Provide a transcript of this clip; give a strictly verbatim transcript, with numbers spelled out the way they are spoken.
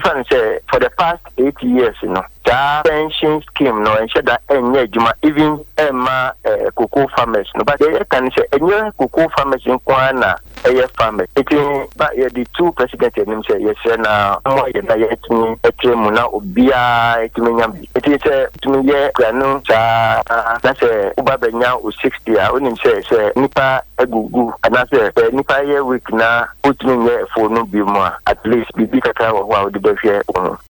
fan say for the past eight years, you know, the pension scheme, no, and said that any juma even Emma cocoa farmers, no, but they can say any cocoa farmers in Kwana, a farmer. It is but the two presidents in say yes, now more than I to a Muna Ubia, it means it is a to me, yeah, Granu, that's a Ubabenya or sixty. I wouldn't say, say, Nipa a gugu, and that's a Nipa year week now, put me here for no be more, at least be big a car of wow, the best here.